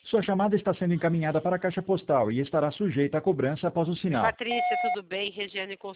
Sua chamada está sendo encaminhada para a caixa postal e estará sujeita a cobrança após o sinal. Patrícia, tudo bem? Regiane